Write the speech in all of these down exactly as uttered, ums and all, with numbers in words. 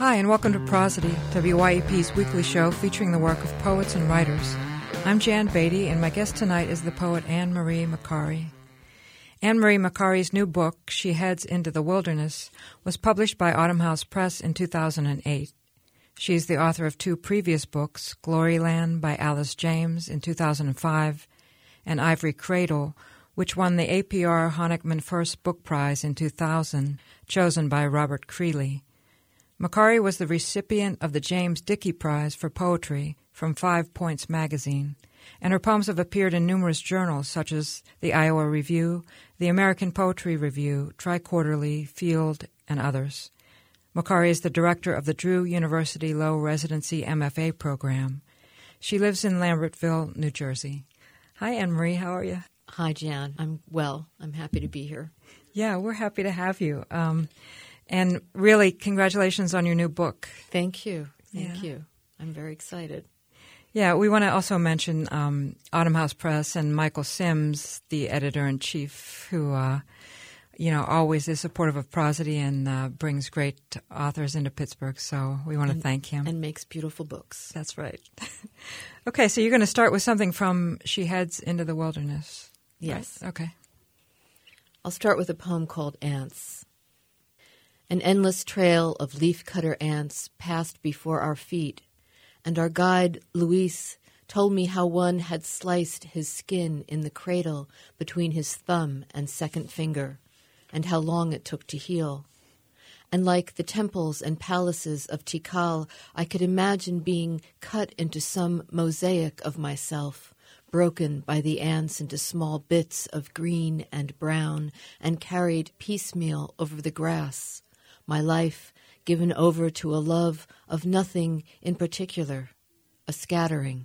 Hi, and welcome to Prosody, W Y E P's weekly show featuring the work of poets and writers. I'm Jan Beatty, and my guest tonight is the poet Anne Marie McCaughey. Anne Marie McCaughey's new book, She Heads into the Wilderness, was published by Autumn House Press in two thousand eight. She is the author of two previous books, Gloryland by Alice James in two thousand five and Ivory Cradle, which won the A P R Honickman First Book Prize in two thousand, chosen by Robert Creeley. McCaughey was the recipient of the James Dickey Prize for Poetry from Five Points magazine, and her poems have appeared in numerous journals such as the Iowa Review, the American Poetry Review, Tri-Quarterly, Field, and others. McCaughey is the director of the Drew University Low Residency M F A program. She lives in Lambertville, New Jersey. Hi, Anne Marie. How are you? Hi, Jan. I'm well. I'm happy to be here. Yeah, we're happy to have you. Um, and really, congratulations on your new book. Thank you. Thank yeah. you. I'm very excited. Yeah, we want to also mention um, Autumn House Press and Michael Sims, the editor-in-chief, who, uh, you know, always is supportive of Prosody and uh, brings great authors into Pittsburgh. So we want to and, thank him. And makes beautiful books. That's right. Okay, so you're going to start with something from She Heads into the Wilderness. Yes. Right? Okay. I'll start with a poem called Ants. An endless trail of leaf-cutter ants passed before our feet, and our guide, Luis, told me how one had sliced his skin in the cradle between his thumb and second finger, and how long it took to heal. And like the temples and palaces of Tikal, I could imagine being cut into some mosaic of myself, broken by the ants into small bits of green and brown, and carried piecemeal over the grass, my life given over to a love of nothing in particular, a scattering.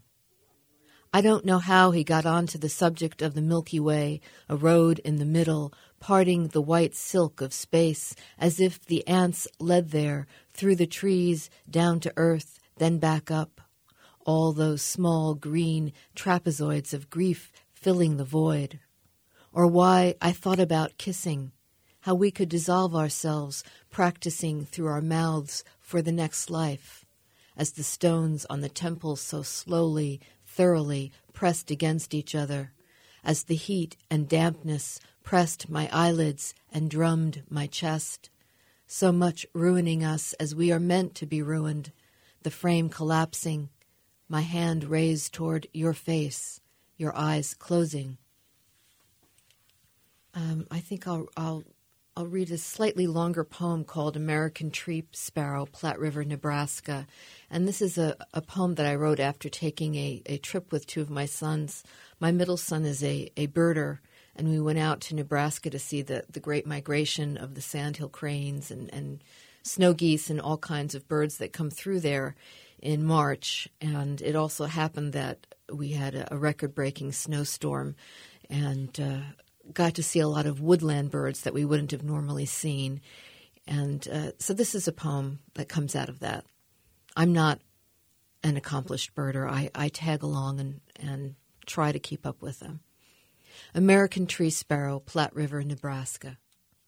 I don't know how he got onto the subject of the Milky Way, a road in the middle, parting the white silk of space, as if the ants led there, through the trees, down to earth, then back up. All those small green trapezoids of grief filling the void. Or why I thought about kissing, how we could dissolve ourselves, practicing through our mouths for the next life, as the stones on the temples so slowly, thoroughly pressed against each other, as the heat and dampness pressed my eyelids and drummed my chest, so much ruining us as we are meant to be ruined, the frame collapsing, my hand raised toward your face, your eyes closing. Um, I think I'll, I'll I'll read a slightly longer poem called American Tree Sparrow, Platte River, Nebraska. And this is a, a poem that I wrote after taking a, a trip with two of my sons. My middle son is a, a birder, and we went out to Nebraska to see the, the great migration of the sandhill cranes and, and snow geese and all kinds of birds that come through there in March. And it also happened that we had a, a record-breaking snowstorm, and uh, got to see a lot of woodland birds that we wouldn't have normally seen. And uh, so this is a poem that comes out of that. I'm not an accomplished birder. I, I tag along and, and try to keep up with them. American Tree Sparrow, Platte River, Nebraska.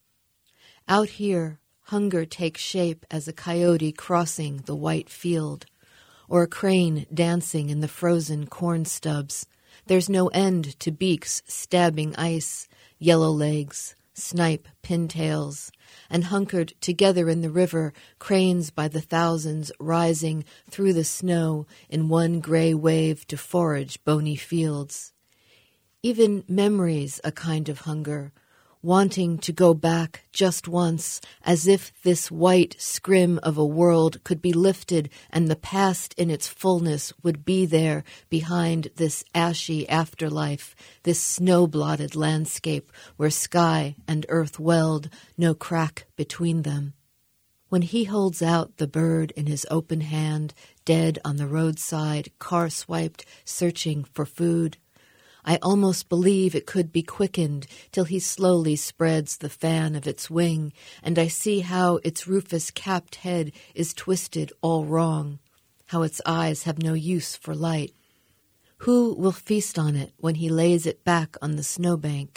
Out here, hunger takes shape as a coyote crossing the white field, or a crane dancing in the frozen corn stubs. There's no end to beaks stabbing ice, yellow legs, snipe pintails, and hunkered together in the river, cranes by the thousands rising through the snow in one gray wave to forage bony fields. Even memory's a kind of hunger, wanting to go back just once, as if this white scrim of a world could be lifted and the past in its fullness would be there behind this ashy afterlife, this snow-blotted landscape where sky and earth weld, no crack between them. When he holds out the bird in his open hand, dead on the roadside, car-swiped, searching for food, I almost believe it could be quickened till he slowly spreads the fan of its wing, and I see how its rufous-capped head is twisted all wrong, how its eyes have no use for light. Who will feast on it when he lays it back on the snowbank?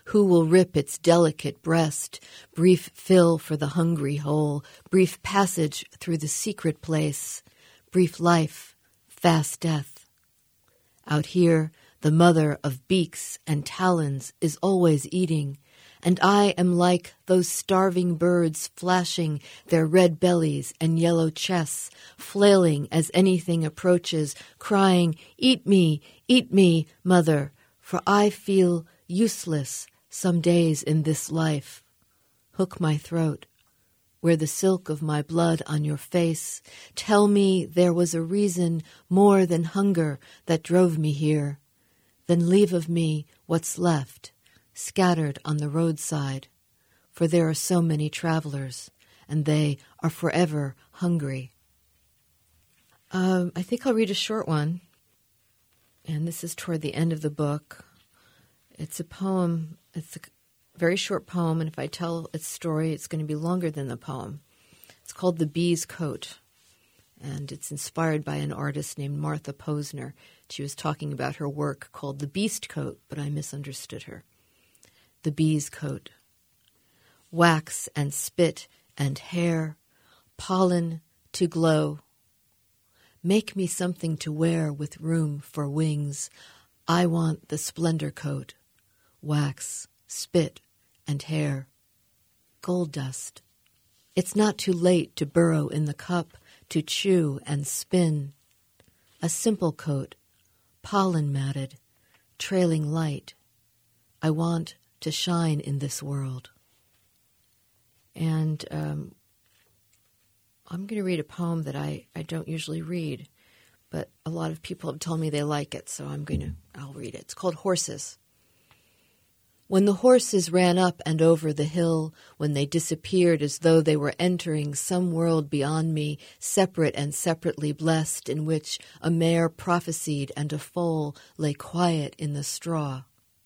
Who will rip its delicate breast? Brief fill for the hungry hole, brief passage through the secret place, brief life, fast death. Out here, the mother of beaks and talons is always eating, and I am like those starving birds flashing their red bellies and yellow chests, flailing as anything approaches, crying, "Eat me, eat me, mother, for I feel useless some days in this life. Hook my throat, wear the silk of my blood on your face. Tell me there was a reason more than hunger that drove me here. Then leave of me what's left, scattered on the roadside, for there are so many travelers, and they are forever hungry." Um, I think I'll read a short one, and this is toward the end of the book. It's a poem. It's a very short poem, and if I tell its story, it's going to be longer than the poem. It's called The Bee's Coat, and it's inspired by an artist named Martha Posner. She was talking about her work called The Beast Coat, but I misunderstood her. The bee's coat. Wax and spit and hair, pollen to glow. Make me something to wear with room for wings. I want the splendor coat. Wax, spit, and hair. Gold dust. It's not too late to burrow in the cup, to chew and spin. A simple coat, pollen matted, trailing light. I want to shine in this world. And um, I'm going to read a poem that I, I don't usually read, but a lot of people have told me they like it, so I'm going to, I'll read it. It's called Horses. When the horses ran up and over the hill, when they disappeared as though they were entering some world beyond me, separate and separately blessed, in which a mare prophesied and a foal lay quiet in the straw.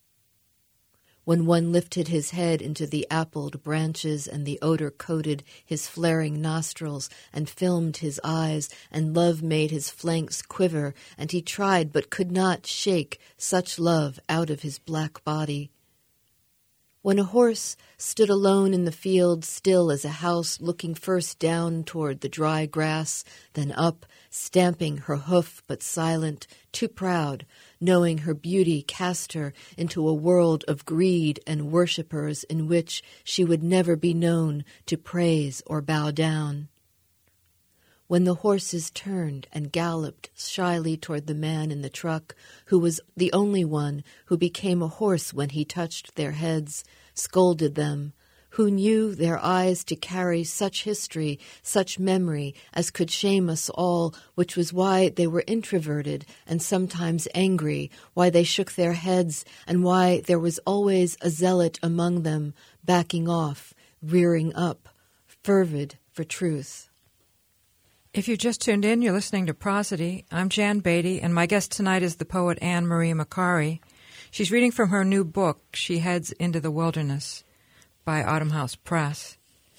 When one lifted his head into the appled branches and the odor coated his flaring nostrils and filmed his eyes, and love made his flanks quiver, and he tried but could not shake such love out of his black body. When a horse stood alone in the field, still as a house, looking first down toward the dry grass, then up, stamping her hoof but silent, too proud, knowing her beauty cast her into a world of greed and worshippers in which she would never be known to praise or bow down. When the horses turned and galloped shyly toward the man in the truck, who was the only one who became a horse when he touched their heads, scolded them, who knew their eyes to carry such history, such memory, as could shame us all, which was why they were introverted and sometimes angry, why they shook their heads, and why there was always a zealot among them, backing off, rearing up, fervid for truth. If you just tuned in, you're listening to Prosody. I'm Jan Beatty, and my guest tonight is the poet Anne Marie McCarry. She's reading from her new book, She Heads into the Wilderness, by Autumn House Press.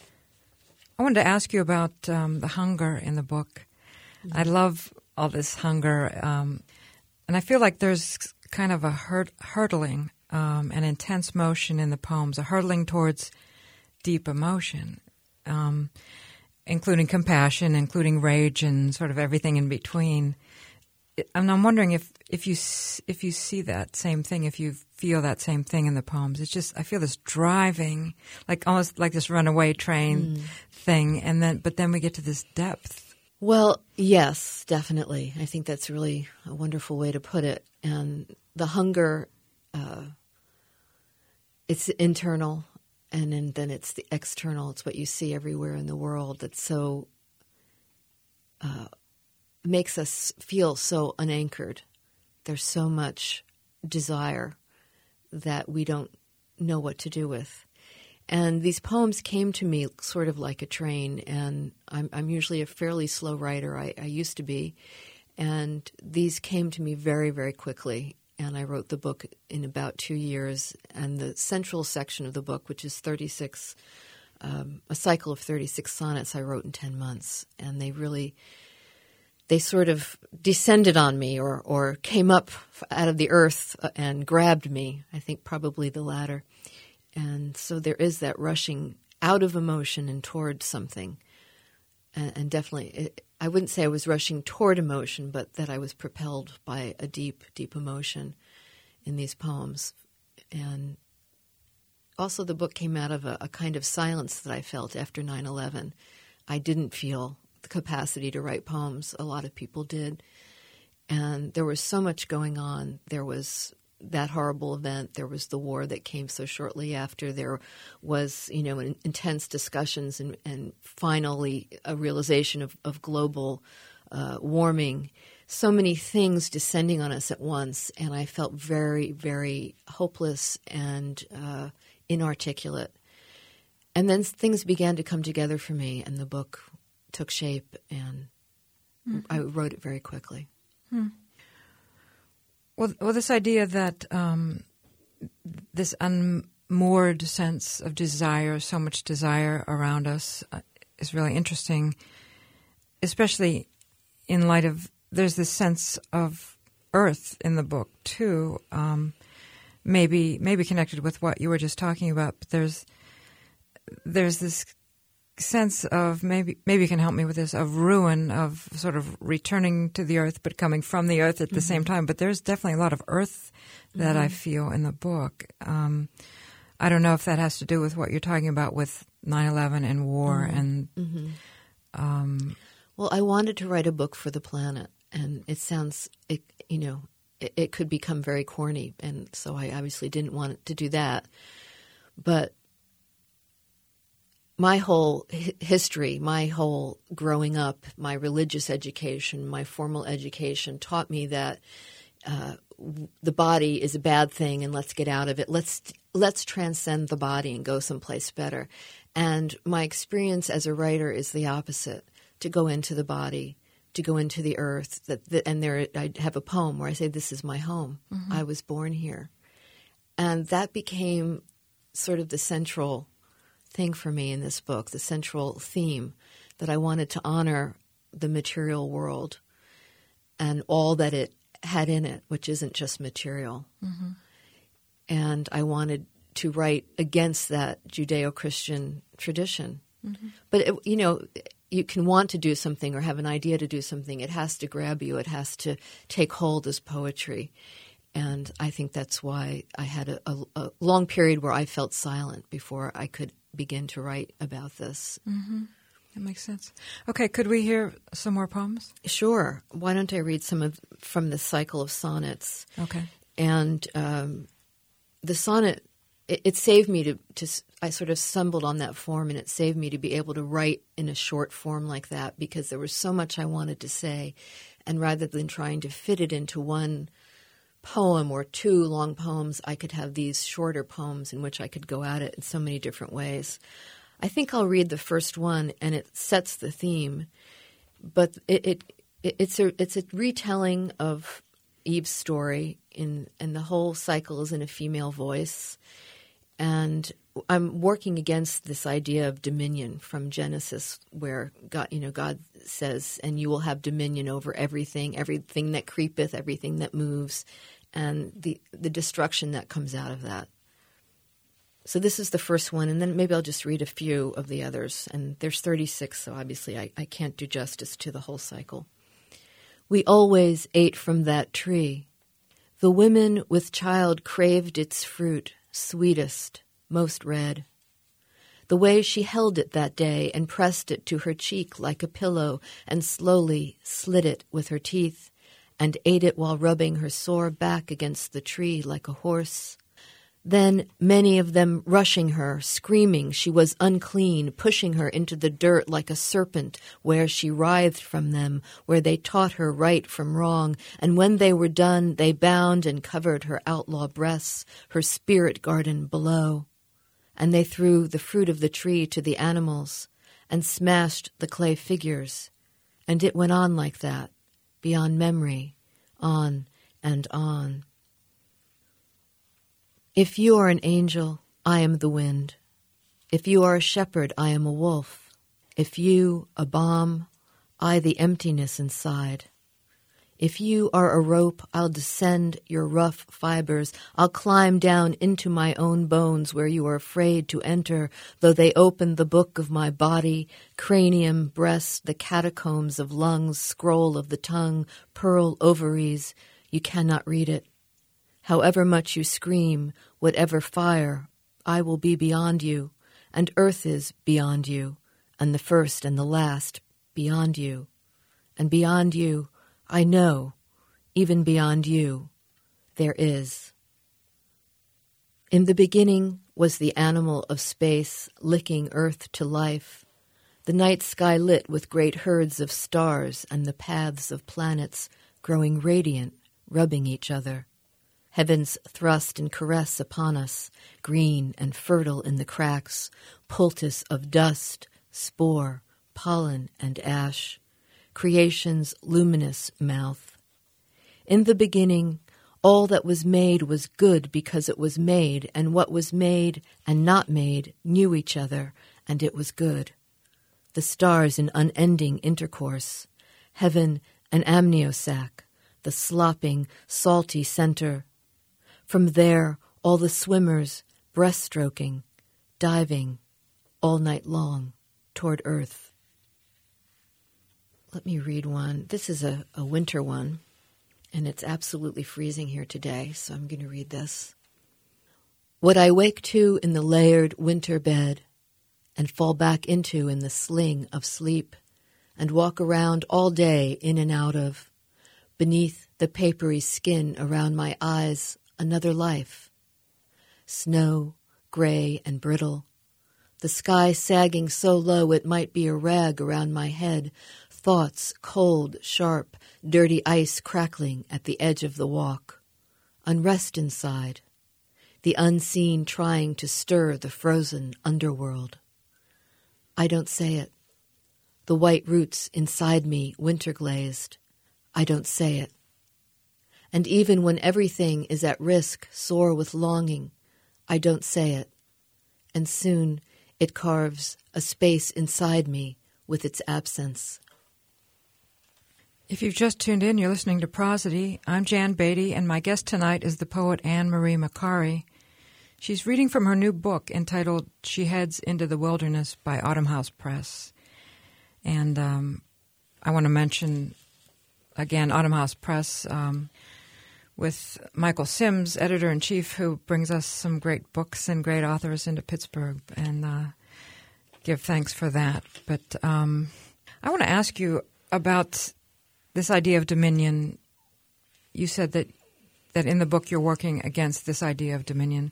I wanted to ask you about um, the hunger in the book. Mm-hmm. I love all this hunger, um, and I feel like there's kind of a hurt, hurtling, um, an intense motion in the poems, a hurtling towards deep emotion. Um including compassion, including rage, and sort of everything in between. And I'm wondering if, if you if you see that same thing, if you feel that same thing in the poems. It's just, I feel this driving, like almost like this runaway train mm. thing, and then but then we get to this depth. Well, yes, definitely. I think that's really a wonderful way to put it. And the hunger, uh, it's internal. And then, then it's the external. It's what you see everywhere in the world that so uh, makes us feel so unanchored. There's so much desire that we don't know what to do with. And these poems came to me sort of like a train, and I'm, I'm usually a fairly slow writer. I, I used to be. And these came to me very, very quickly. And I wrote the book in about two years. And the central section of the book, which is thirty-six, um, a cycle of thirty-six sonnets, I wrote in ten months. And they really they sort of descended on me or, or came up out of the earth and grabbed me. I think probably the latter. And so there is that rushing out of emotion and toward something. And, and definitely, it, I wouldn't say I was rushing toward emotion, but that I was propelled by a deep, deep emotion in these poems. And also the book came out of a, a kind of silence that I felt after nine eleven. I didn't feel the capacity to write poems. A lot of people did. And there was so much going on. There was that horrible event. There was the war that came so shortly after. There was, you know, intense discussions and, and finally a realization of, of global uh, warming. So many things descending on us at once. And I felt very, very hopeless and uh, inarticulate. And then things began to come together for me, and the book took shape, and mm-hmm. I wrote it very quickly. Hmm. Well, well, this idea that um, this unmoored sense of desire, so much desire around us, uh, is really interesting, especially in light of there's this sense of earth in the book too. Um, maybe maybe connected with what you were just talking about, but there's there's this sense of, maybe maybe you can help me with this, of ruin, of sort of returning to the earth but coming from the earth at the mm-hmm. same time. But there's definitely a lot of earth that mm-hmm. I feel in the book. Um, I don't know if that has to do with what you're talking about with nine eleven and war. Mm-hmm. and mm-hmm. Um, Well, I wanted to write a book for the planet, and it sounds, it, you know, it, it could become very corny, and so I obviously didn't want to do that. But my whole history, my whole growing up, my religious education, my formal education taught me that uh, the body is a bad thing and let's get out of it. Let's let's transcend the body and go someplace better. And my experience as a writer is the opposite, to go into the body, to go into the earth. That, that and there I have a poem where I say, this is my home. Mm-hmm. I was born here. And that became sort of the central thing for me in this book, the central theme, that I wanted to honor the material world and all that it had in it, which isn't just material. Mm-hmm. And I wanted to write against that Judeo-Christian tradition. Mm-hmm. But, it, you know, you can want to do something or have an idea to do something. It has to grab you. It has to take hold as poetry. And I think that's why I had a, a, a long period where I felt silent before I could begin to write about this. Mm-hmm. That makes sense. Okay, could we hear some more poems? Sure. Why don't I read some of from the cycle of sonnets? Okay. And um, the sonnet, it, it saved me to, to, I sort of stumbled on that form, and it saved me to be able to write in a short form like that, because there was so much I wanted to say. And rather than trying to fit it into one poem or two long poems, I could have these shorter poems in which I could go at it in so many different ways. I think I'll read the first one, and it sets the theme, but it, it, it it's a it's a retelling of Eve's story, in and the whole cycle is in a female voice, and I'm working against this idea of dominion from Genesis, where God, you know, God says, "And you will have dominion over everything, everything that creepeth, everything that moves," and the the destruction that comes out of that. So this is the first one, and then maybe I'll just read a few of the others. And there's thirty-six, so obviously I, I can't do justice to the whole cycle. We always ate from that tree. The women with child craved its fruit, sweetest, most red. The way she held it that day and pressed it to her cheek like a pillow and slowly slit it with her teeth and ate it while rubbing her sore back against the tree like a horse. Then many of them rushing her, screaming she was unclean, pushing her into the dirt like a serpent, where she writhed from them, where they taught her right from wrong, and when they were done, they bound and covered her outlaw breasts, her spirit garden below. And they threw the fruit of the tree to the animals, and smashed the clay figures. And it went on like that, beyond memory, on and on. If you are an angel, I am the wind. If you are a shepherd, I am a wolf. If you, a bomb, I the emptiness inside. If you are a rope, I'll descend your rough fibers. I'll climb down into my own bones where you are afraid to enter, though they open the book of my body, cranium, breast, the catacombs of lungs, scroll of the tongue, pearl ovaries. You cannot read it. However much you scream, whatever fire, I will be beyond you, and earth is beyond you, and the first and the last beyond you, and beyond you, I know, even beyond you, there is. In the beginning was the animal of space licking earth to life, the night sky lit with great herds of stars and the paths of planets growing radiant, rubbing each other. Heavens thrust and caress upon us, green and fertile in the cracks, poultice of dust, spore, pollen, and ash. Creation's luminous mouth. In the beginning, all that was made was good because it was made, and what was made and not made knew each other, and it was good. The stars in unending intercourse, heaven an amniosac, the slopping, salty center. From there, all the swimmers breaststroking, diving, all night long, toward earth. Let me read one. This is a, a winter one, and it's absolutely freezing here today, so I'm going to read this. What I wake to in the layered winter bed and fall back into in the sling of sleep and walk around all day in and out of, beneath the papery skin around my eyes, another life. Snow, gray and brittle, the sky sagging so low it might be a rag around my head, thoughts cold, sharp, dirty ice crackling at the edge of the walk. Unrest inside, the unseen trying to stir the frozen underworld. I don't say it. The white roots inside me winter glazed. I don't say it. And even when everything is at risk, sore with longing, I don't say it. And soon it carves a space inside me with its absence. If you've just tuned in, you're listening to Prosody. I'm Jan Beatty, and my guest tonight is the poet Anne Marie McCarry. She's reading from her new book entitled She Heads into the Wilderness by Autumn House Press. And um, I want to mention, again, Autumn House Press um, with Michael Sims, editor-in-chief, who brings us some great books and great authors into Pittsburgh, and uh, give thanks for that. But um, I want to ask you about this idea of dominion. You said that that in the book you're working against this idea of dominion.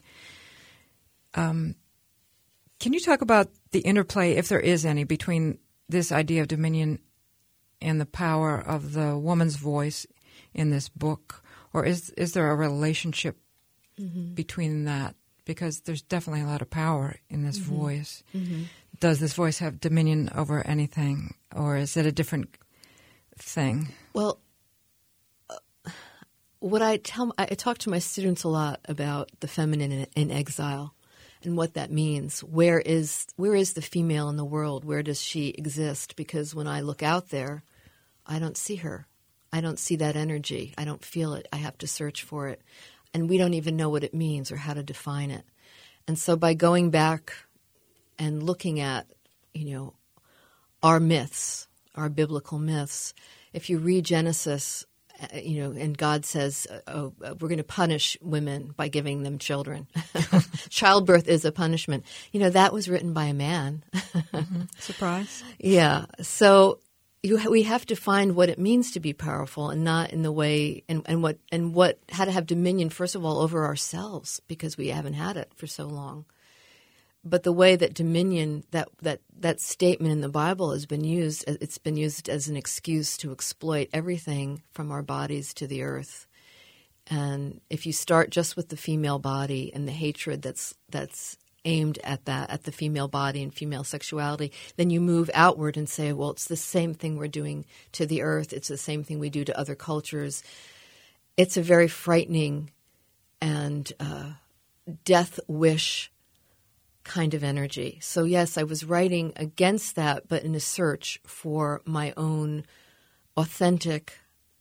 Um, can you talk about the interplay, if there is any, between this idea of dominion and the power of the woman's voice in this book? Or is is there a relationship mm-hmm. between that? Because there's definitely a lot of power in this mm-hmm. voice. Mm-hmm. Does this voice have dominion over anything? Or is it a different thing? Well, uh, what I tell I talk to my students a lot about the feminine in, in exile and what that means. Where is where is the female in the world? Where does she exist? Because when I look out there, I don't see her. I don't see that energy. I don't feel it. I have to search for it. And we don't even know what it means or how to define it. And so by going back and looking at, you know, our myths, our biblical myths. If you read Genesis, uh, you know, and God says, oh, uh, we're going to punish women by giving them children. Childbirth is a punishment. You know, that was written by a man. mm-hmm. Surprise. Yeah. So you, we have to find what it means to be powerful, and not in the way and, and what and what how to have dominion, first of all, over ourselves, because we haven't had it for so long. But the way that dominion, that, that that statement in the Bible has been used, it's been used as an excuse to exploit everything from our bodies to the earth. And if you start just with the female body and the hatred that's that's aimed at that, at the female body and female sexuality, then you move outward and say, well, it's the same thing we're doing to the earth. It's the same thing we do to other cultures. It's a very frightening and uh, death wish kind of energy. So yes, I was writing against that, but in a search for my own authentic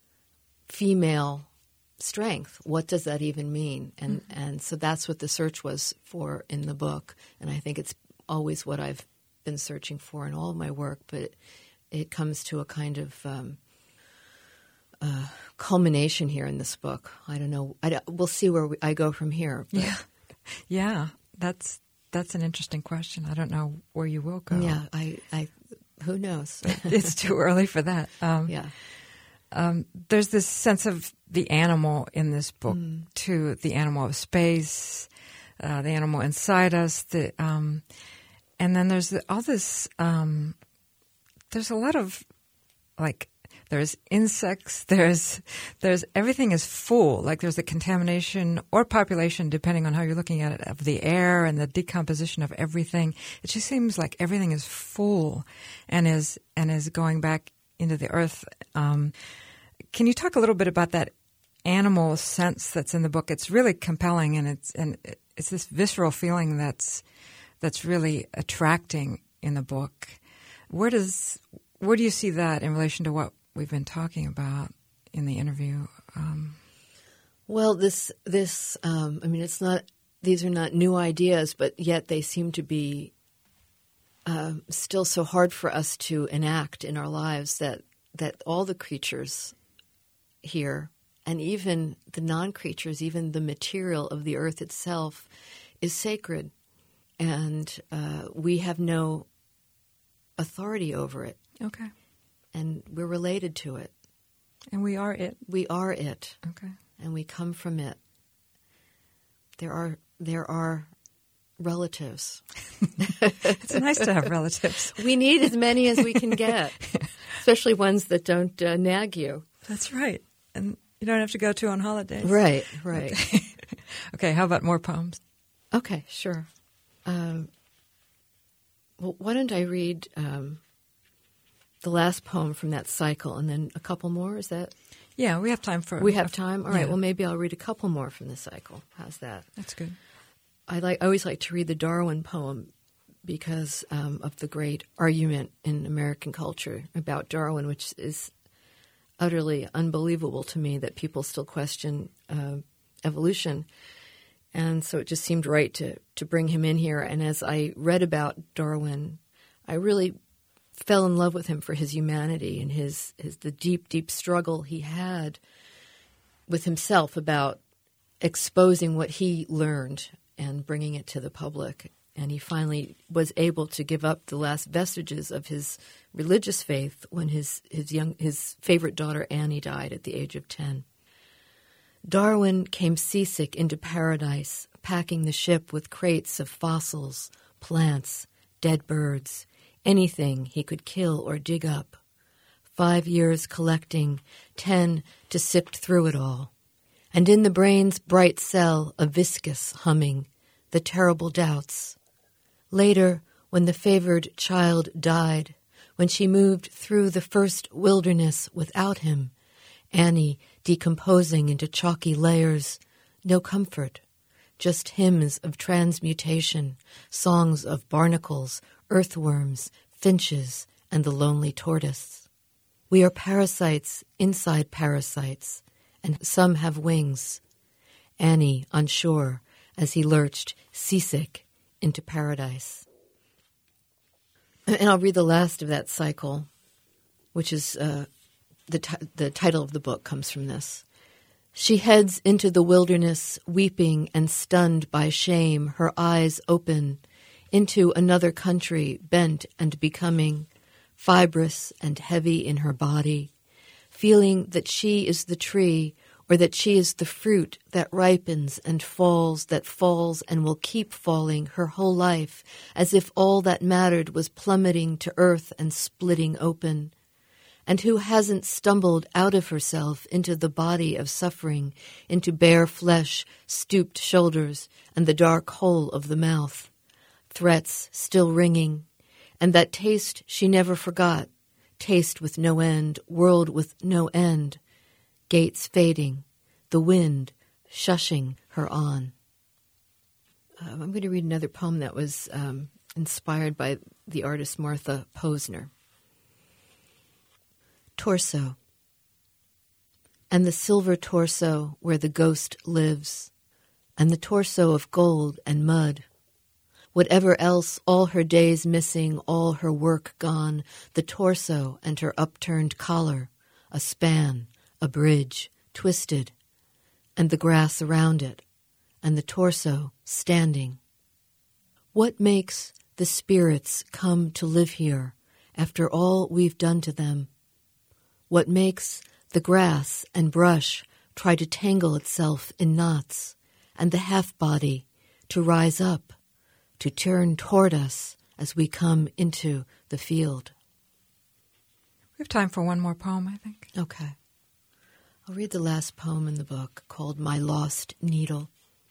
female strength. What does that even mean? And mm-hmm. and so that's what the search was for in the book. And I think it's always what I've been searching for in all of my work, but it, it comes to a kind of um, uh, culmination here in this book. I don't know. I don't, we'll see where we, I go from here. But. Yeah, yeah. That's that's an interesting question. I don't know where you will go. Yeah, I, I who knows? It's too early for that. Um, yeah. Um, there's this sense of the animal in this book, mm. too, the animal of space, uh, the animal inside us, the um, and then there's the, all this. Um, there's a lot of like there's insects. There's there's everything is full. Like there's the contamination or population, depending on how you're looking at it, of the air and the decomposition of everything. It just seems like everything is full, and is and is going back into the earth. Um, can you talk a little bit about that animal sense that's in the book? It's really compelling, and it's and it's this visceral feeling that's that's really attracting in the book. Where does where do you see that in relation to what we've been talking about in the interview? Um, well, this this um, I mean, it's not; these are not new ideas, but yet they seem to be uh, still so hard for us to enact in our lives. That that all the creatures here, and even the non-creatures, even the material of the earth itself, is sacred, and uh, we have no authority over it. Okay. And we're related to it. And we are it. We are it. Okay. And we come from it. There are there are relatives. It's nice to have relatives. We need as many as we can get, especially ones that don't uh, nag you. That's right. And you don't have to go to on holidays. Right, right. Okay, okay, how about more poems? Okay, sure. Um, well, why don't I read um, the last poem from that cycle and then a couple more? Is that? Yeah, we have time for... We have time? All right, yeah. well, maybe I'll read a couple more from the cycle. How's that? That's good. I like. I always like to read the Darwin poem because um, of the great argument in American culture about Darwin, which is utterly unbelievable to me that people still question uh, evolution. And so it just seemed right to, to bring him in here. And as I read about Darwin, I really fell in love with him for his humanity and his, his the deep, deep struggle he had with himself about exposing what he learned and bringing it to the public. And he finally was able to give up the last vestiges of his religious faith when his, his young his favorite daughter Annie died at the age of ten. Darwin came seasick into paradise, packing the ship with crates of fossils, plants, dead birds, anything he could kill or dig up. Five years collecting, ten to sift through it all. And in the brain's bright cell a viscous humming, the terrible doubts. Later, when the favored child died, when she moved through the first wilderness without him, Annie decomposing into chalky layers, no comfort, just hymns of transmutation, songs of barnacles, earthworms, finches, and the lonely tortoise. We are parasites inside parasites, and some have wings. Annie unsure as he lurched, seasick, into paradise. And I'll read the last of that cycle, which is uh, the t- the title of the book comes from this. She heads into the wilderness, weeping and stunned by shame, her eyes open, into another country, bent and becoming, fibrous and heavy in her body, feeling that she is the tree, or that she is the fruit that ripens and falls, that falls and will keep falling her whole life, as if all that mattered was plummeting to earth and splitting open. And who hasn't stumbled out of herself into the body of suffering, into bare flesh, stooped shoulders, and the dark hole of the mouth? Threats still ringing, and that taste she never forgot, taste with no end, world with no end, gates fading, the wind shushing her on. Uh, I'm going to read another poem that was um, inspired by the artist Martha Posner. Torso. And the silver torso where the ghost lives, and the torso of gold and mud. Whatever else, all her days missing, all her work gone, the torso and her upturned collar, a span, a bridge, twisted, and the grass around it, and the torso standing. What makes the spirits come to live here after all we've done to them? What makes the grass and brush try to tangle itself in knots, and the half-body to rise up, to turn toward us as we come into the field? We have time for one more poem, I think. Okay. I'll read the last poem in the book, called My Lost Needle.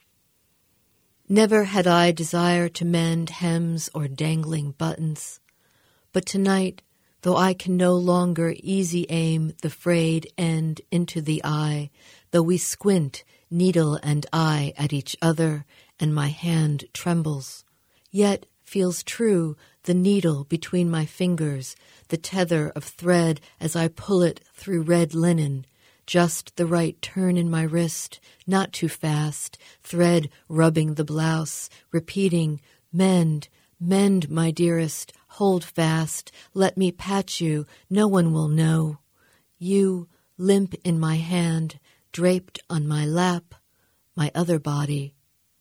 Never had I desire to mend hems or dangling buttons, but tonight, though I can no longer easy aim the frayed end into the eye, though we squint, needle and eye, at each other, and my hand trembles, yet feels true the needle between my fingers, the tether of thread as I pull it through red linen, just the right turn in my wrist, not too fast, thread rubbing the blouse, repeating, mend, mend, my dearest, hold fast, let me patch you, no one will know. You, limp in my hand, draped on my lap, my other body.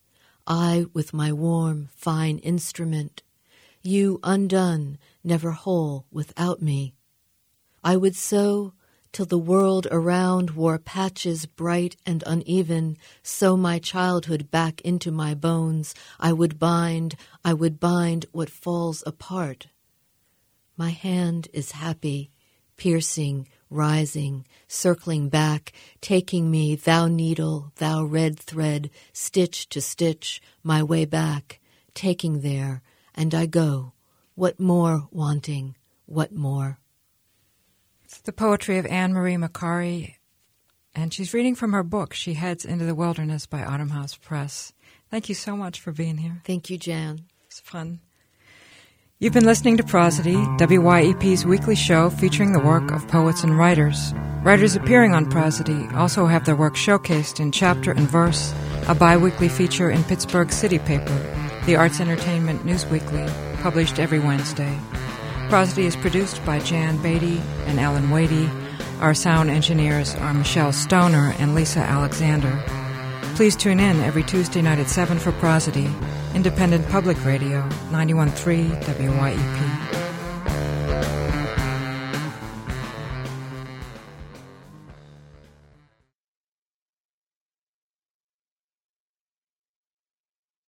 I with my warm, fine instrument. You undone, never whole without me. I would sew till the world around wore patches bright and uneven, sew my childhood back into my bones. I would bind, I would bind what falls apart. My hand is happy, piercing, rising, circling back, taking me, thou needle, thou red thread, stitch to stitch, my way back, taking there, and I go. What more wanting? What more? It's the poetry of Anne Marie McCarry, and she's reading from her book, She Heads into the Wilderness by Autumn House Press. Thank you so much for being here. Thank you, Jan. It's fun. You've been listening to Prosody, W Y E P's weekly show featuring the work of poets and writers. Writers appearing on Prosody also have their work showcased in Chapter and Verse, a bi-weekly feature in Pittsburgh City Paper, the Arts Entertainment News Weekly, published every Wednesday. Prosody is produced by Jan Beatty and Ellen Wadey. Our sound engineers are Michelle Stoner and Lisa Alexander. Please tune in every Tuesday night at seven for Prosody, independent public radio, ninety-one point three W Y E P.